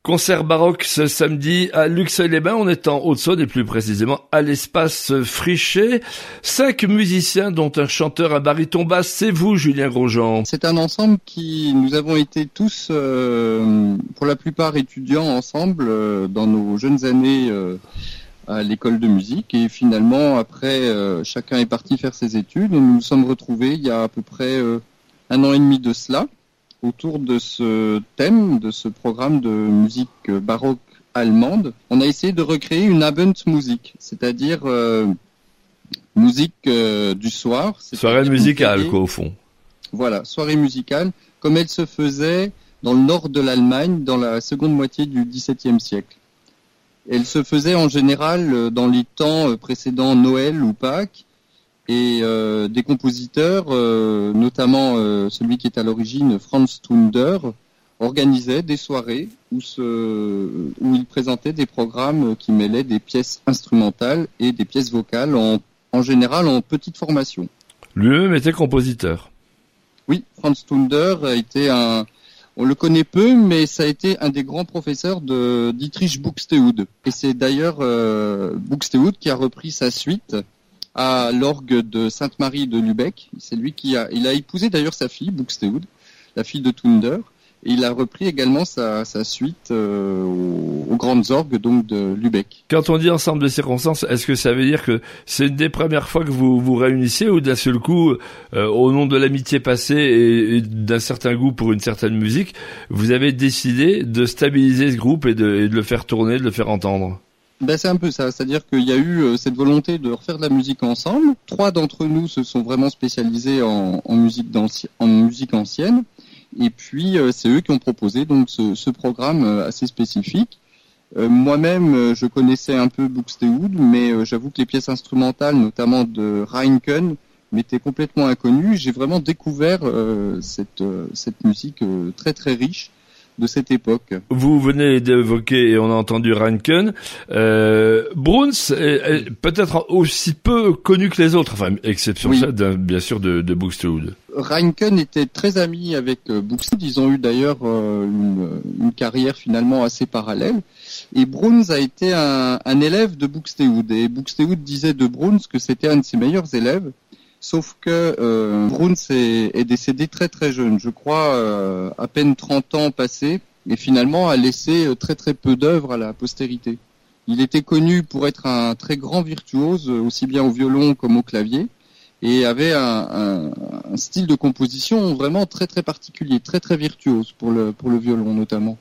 Concert baroque ce samedi à Luxeuil-les-Bains. On est en Haute-Saône et plus précisément à l'espace Frichet. 5 musiciens dont un chanteur, un baryton basse. C'est vous, Julien Grosjean. C'est un ensemble qui nous avons été tous, pour la plupart étudiants ensemble dans nos jeunes années à l'école de musique. Et finalement, après, chacun est parti faire ses études et nous nous sommes retrouvés il y a à peu près 1 an et demi de cela, autour de ce thème, de ce programme de musique baroque allemande. On a essayé de recréer une Abendmusik, c'est-à-dire musique du soir. Soirée musicale, quoi, au fond. Voilà, soirée musicale, comme elle se faisait dans le nord de l'Allemagne dans la seconde moitié du XVIIe siècle. Elle se faisait en général dans les temps précédant Noël ou Pâques, et des compositeurs, notamment celui qui est à l'origine, Franz Thunder, organisaient des soirées où il présentait des programmes qui mêlaient des pièces instrumentales et des pièces vocales, en général en petite formation. Lui-même était compositeur. Oui, Franz Thunder a été on le connaît peu, mais ça a été un des grands professeurs de Dietrich Buxtehude. Et c'est d'ailleurs Buxtehude qui a repris sa suite à l'orgue de Sainte-Marie de Lübeck. C'est lui il a épousé d'ailleurs sa fille, Buxtehude, la fille de Thunder, et il a repris également sa suite aux grandes orgues donc de Lübeck. Quand on dit ensemble de circonstances, est-ce que ça veut dire que c'est une des premières fois que vous vous réunissez, ou d'un seul coup, au nom de l'amitié passée et d'un certain goût pour une certaine musique, vous avez décidé de stabiliser ce groupe et de le faire tourner, de le faire entendre? C'est un peu ça, c'est-à-dire qu'il y a eu cette volonté de refaire de la musique ensemble. 3 d'entre nous se sont vraiment spécialisés en musique ancienne, et puis c'est eux qui ont proposé donc ce programme assez spécifique. Moi-même, je connaissais un peu Buxtehude, mais j'avoue que les pièces instrumentales, notamment de Reinken, m'étaient complètement inconnues. J'ai vraiment découvert cette musique très très riche de cette époque. Vous venez d'évoquer, et on a entendu Reinken. Bruns est peut-être aussi peu connu que les autres, enfin, exception oui. Bien sûr de Buxtehude. Reinken était très ami avec Buxtehude. Ils ont eu d'ailleurs une carrière finalement assez parallèle. Et Bruns a été un élève de Buxtehude. Et Buxtehude disait de Bruns que c'était un de ses meilleurs élèves. Sauf que Bruns est décédé très très jeune, je crois à peine 30 ans passés, et finalement a laissé très très peu d'œuvres à la postérité. Il était connu pour être un très grand virtuose, aussi bien au violon comme au clavier, et avait un style de composition vraiment très très particulier, très très virtuose pour le violon notamment.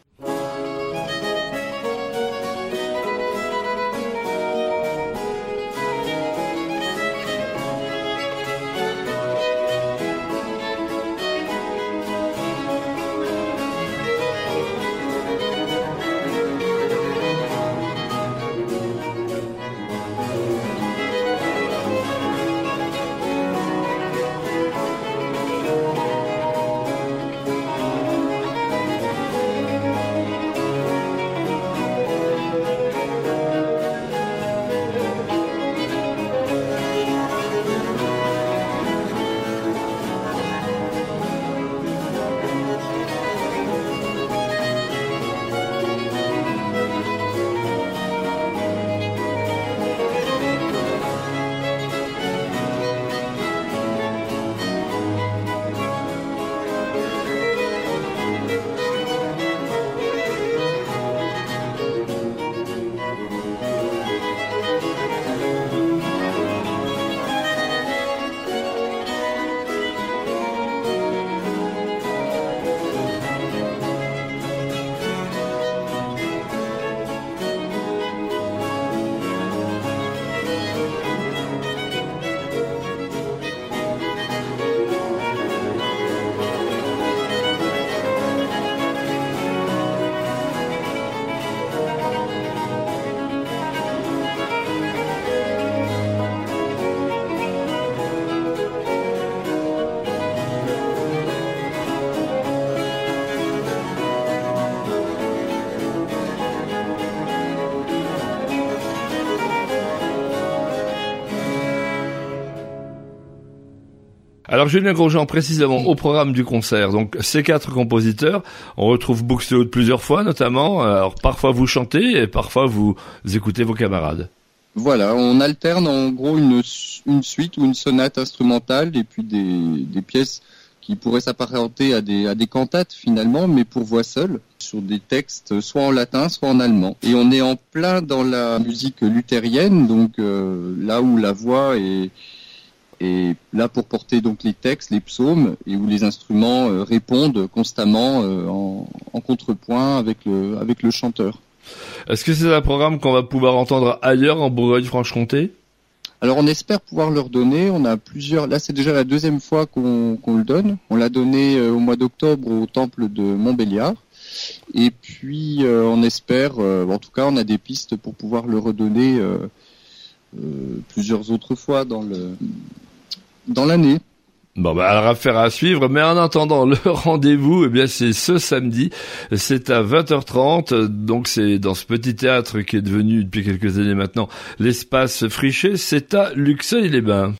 Alors Julien Grosjean, précisément au programme du concert, donc ces 4 compositeurs, on retrouve Buxtehude plusieurs fois notamment, alors parfois vous chantez et parfois vous écoutez vos camarades. Voilà, on alterne en gros une suite ou une sonate instrumentale et puis des pièces qui pourraient s'apparenter à des cantates finalement, mais pour voix seule, sur des textes soit en latin, soit en allemand. Et on est en plein dans la musique luthérienne, donc là où la voix est là pour porter donc les textes, les psaumes, et où les instruments répondent constamment en contrepoint avec le chanteur. Est-ce que c'est un programme qu'on va pouvoir entendre ailleurs en Bourgogne-Franche-Comté ? Alors on espère pouvoir le redonner. On a plusieurs. Là c'est déjà la 2e fois qu'on le donne. On l'a donné au mois d'octobre au temple de Montbéliard. Et puis on espère, en tout cas on a des pistes pour pouvoir le redonner plusieurs autres fois dans l'année. Bon, alors affaire à suivre, mais en attendant, le rendez-vous, eh bien, c'est ce samedi, c'est à 20h30, donc c'est dans ce petit théâtre qui est devenu, depuis quelques années maintenant, l'espace Frichet, c'est à Luxeuil-les-Bains.